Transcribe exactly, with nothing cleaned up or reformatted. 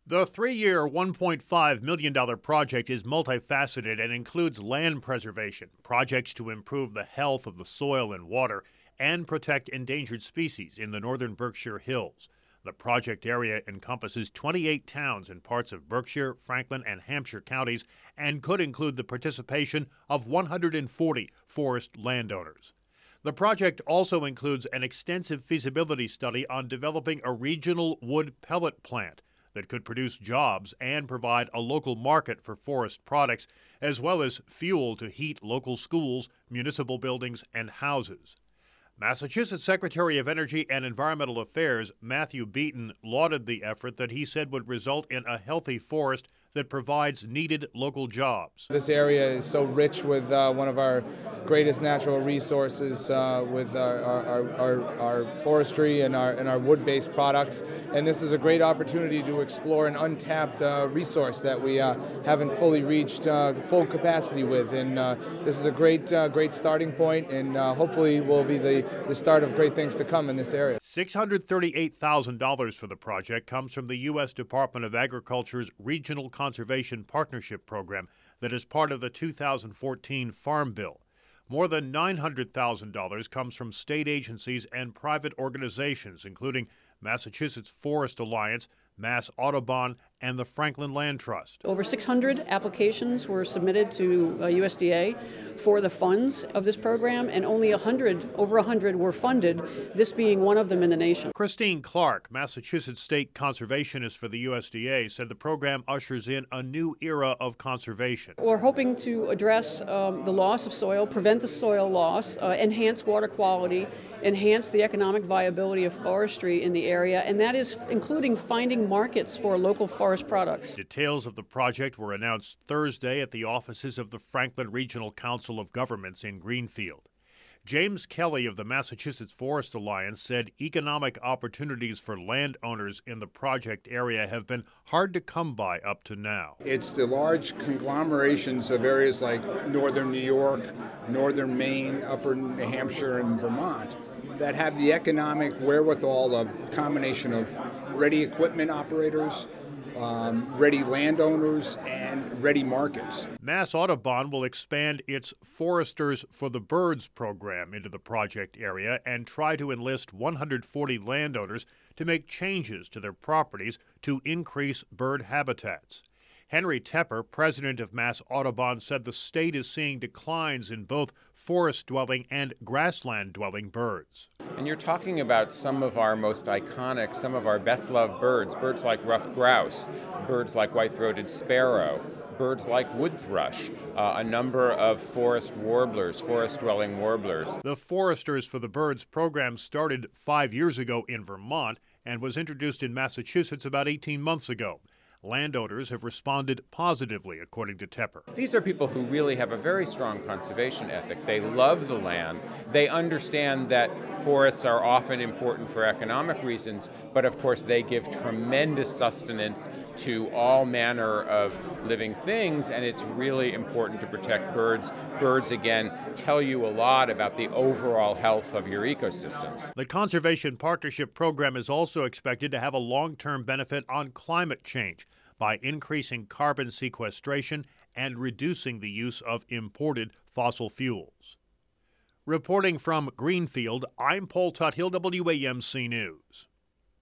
The three-year, one point five million dollars project is multifaceted and includes land preservation, projects to improve the health of the soil and water, and protect endangered species in the northern Berkshire Hills. The project area encompasses twenty-eight towns in parts of Berkshire, Franklin, and Hampshire counties and could include the participation of one hundred forty forest landowners. The project also includes an extensive feasibility study on developing a regional wood pellet plant that could produce jobs and provide a local market for forest products, as well as fuel to heat local schools, municipal buildings, and houses. Massachusetts Secretary of Energy and Environmental Affairs Matthew Beaton lauded the effort that he said would result in a healthy forest that provides needed local jobs. This area is so rich with uh, one of our greatest natural resources uh, with our, our, our, our forestry and our, and our wood-based products. And this is a great opportunity to explore an untapped uh, resource that we uh, haven't fully reached uh, full capacity with. And uh, this is a great, uh, great starting point, and uh, hopefully will be the, the start of great things to come in this area. six hundred thirty-eight thousand dollars for the project comes from the U S Department of Agriculture's Regional Conservation Partnership Program that is part of the two thousand fourteen Farm Bill. More than nine hundred thousand dollars comes from state agencies and private organizations, including Massachusetts Forest Alliance, Mass Audubon, and the Franklin Land Trust. Over six hundred applications were submitted to uh, U S D A for the funds of this program, and only one hundred, over one hundred were funded, this being one of them in the nation. Christine Clark, Massachusetts State Conservationist for the U S D A, said the program ushers in a new era of conservation. We're hoping to address um, the loss of soil, prevent the soil loss, uh, enhance water quality, enhance the economic viability of forestry in the area, and that is including finding markets for local forest products. Details of the project were announced Thursday at the offices of the Franklin Regional Council of Governments in Greenfield. James Kelly of the Massachusetts Forest Alliance said economic opportunities for landowners in the project area have been hard to come by up to now. It's the large conglomerations of areas like northern New York, northern Maine, upper New Hampshire, and Vermont that have the economic wherewithal of the combination of ready equipment operators, Um, ready landowners, and ready markets. Mass Audubon will expand its Foresters for the Birds program into the project area and try to enlist one hundred forty landowners to make changes to their properties to increase bird habitats. Henry Tepper, president of Mass Audubon, said the state is seeing declines in both forest-dwelling and grassland-dwelling birds. And you're talking about some of our most iconic, some of our best-loved birds, birds like ruffed grouse, birds like white-throated sparrow, birds like wood thrush, uh, a number of forest warblers, forest-dwelling warblers. The Foresters for the Birds program started five years ago in Vermont and was introduced in Massachusetts about eighteen months ago. Landowners have responded positively, according to Tepper. These are people who really have a very strong conservation ethic. They love the land. They understand that forests are often important for economic reasons, but of course they give tremendous sustenance to all manner of living things, and it's really important to protect birds. Birds, again, tell you a lot about the overall health of your ecosystems. The Conservation Partnership Program is also expected to have a long-term benefit on climate change by increasing carbon sequestration and reducing the use of imported fossil fuels. Reporting from Greenfield, I'm Paul Tuthill, W A M C News.